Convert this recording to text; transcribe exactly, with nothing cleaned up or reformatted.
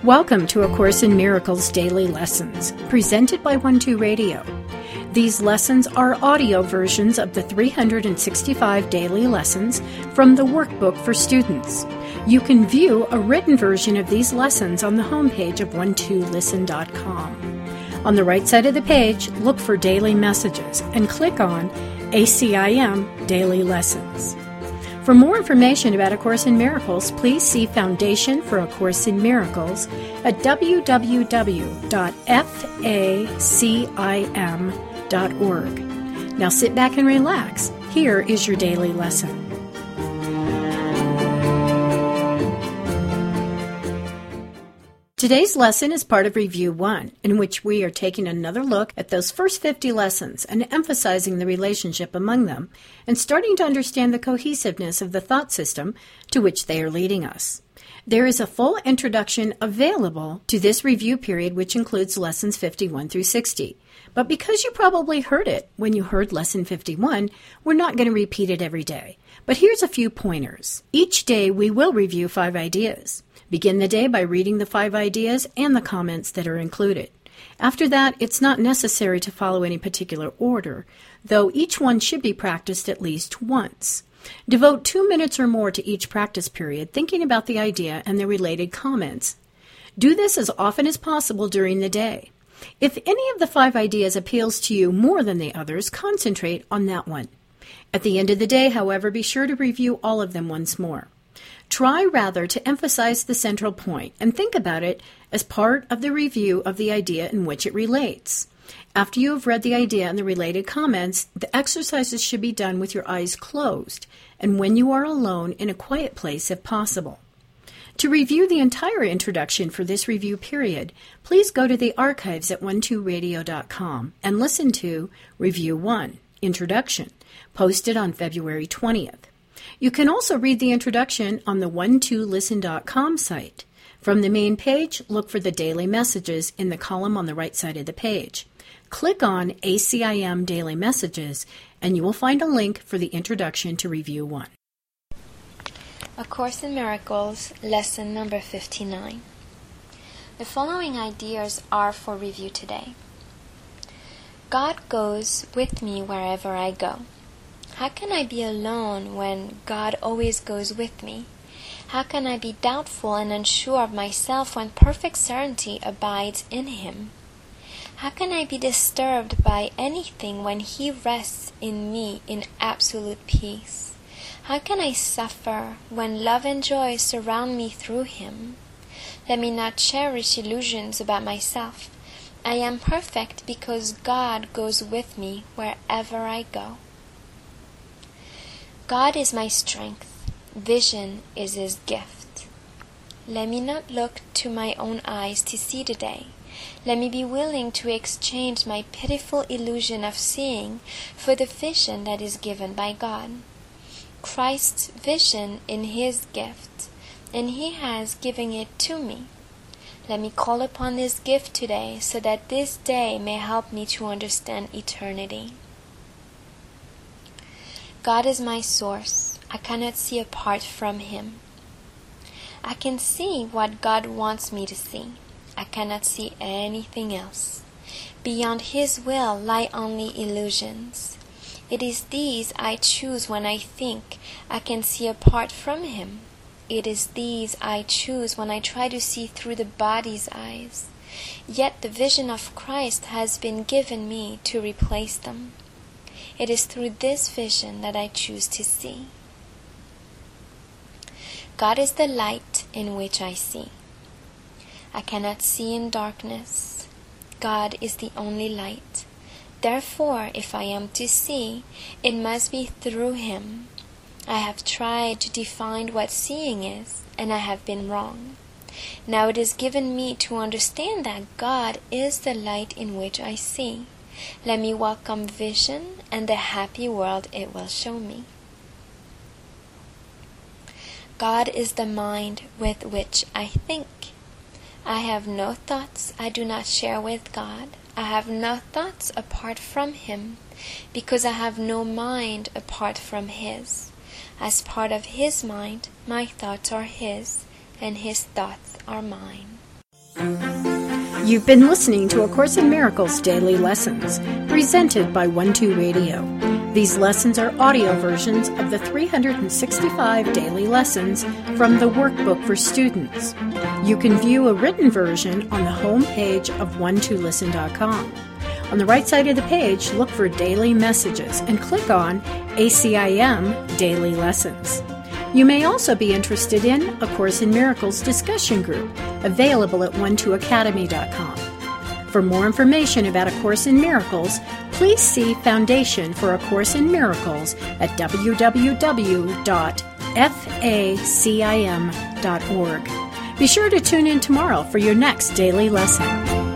Welcome to A Course in Miracles Daily Lessons, presented by One Two Radio. These lessons are audio versions of the three hundred sixty-five daily lessons from the workbook for students. You can view a written version of these lessons on the homepage of one two listen dot com. On the right side of the page, look for Daily Messages and click on A C I M Daily Lessons. For more information about A Course in Miracles, please see Foundation for A Course in Miracles at w w w dot facim dot org. Now sit back and relax. Here is your daily lesson. Today's lesson is part of Review one, in which we are taking another look at those first fifty lessons and emphasizing the relationship among them and starting to understand the cohesiveness of the thought system to which they are leading us. There is a full introduction available to this review period, which includes lessons fifty-one through sixty. But because you probably heard it when you heard lesson fifty-one, we're not going to repeat it every day. But here's a few pointers. Each day we will review five ideas. Begin the day by reading the five ideas and the comments that are included. After that, it's not necessary to follow any particular order, though each one should be practiced at least once. Devote two minutes or more to each practice period, thinking about the idea and the related comments. Do this as often as possible during the day. If any of the five ideas appeals to you more than the others, concentrate on that one. At the end of the day, however, be sure to review all of them once more. Try rather to emphasize the central point and think about it as part of the review of the idea in which it relates. After you have read the idea and the related comments, the exercises should be done with your eyes closed and when you are alone in a quiet place if possible. To review the entire introduction for this review period, please go to the archives at one two radio dot com and listen to Review one, Introduction, posted on February twentieth. You can also read the introduction on the one two listen dot com site. From the main page, look for the daily messages in the column on the right side of the page. Click on A C I M Daily Messages, and you will find a link for the introduction to Review one. A Course in Miracles, lesson number fifty-nine. The following ideas are for review today. God goes with me wherever I go. How can I be alone when God always goes with me? How can I be doubtful and unsure of myself when perfect certainty abides in Him? How can I be disturbed by anything when He rests in me in absolute peace? How can I suffer when love and joy surround me through Him? Let me not cherish illusions about myself. I am perfect because God goes with me wherever I go. God is my strength. Vision is His gift. Let me not look to my own eyes to see today. Let me be willing to exchange my pitiful illusion of seeing for the vision that is given by God. Christ's vision in His gift, and He has given it to me. Let me call upon this gift today so that this day may help me to understand eternity. God is my source. I cannot see apart from Him. I can see what God wants me to see. I cannot see anything else. Beyond His will lie only illusions. It is these I choose when I think I can see apart from Him. It is these I choose when I try to see through the body's eyes. Yet the vision of Christ has been given me to replace them. It is through this vision that I choose to see. God is the light in which I see. I cannot see in darkness. God is the only light. Therefore, if I am to see, it must be through Him. I have tried to define what seeing is, and I have been wrong. Now it is given me to understand that God is the light in which I see. Let me welcome vision and the happy world it will show me. God is the mind with which I think. I have no thoughts I do not share with God. I have no thoughts apart from Him, because I have no mind apart from His. As part of His mind, my thoughts are His, and His thoughts are mine. You've been listening to A Course in Miracles Daily Lessons, presented by one two Radio. These lessons are audio versions of the three hundred sixty-five daily lessons from the Workbook for Students. You can view a written version on the home page of one two listen dot com. On the right side of the page, look for Daily Messages and click on A C I M Daily Lessons. You may also be interested in A Course in Miracles discussion group, available at one two academy dot com. For more information about A Course in Miracles, please see Foundation for A Course in Miracles at w w w dot facim dot org. Be sure to tune in tomorrow for your next daily lesson.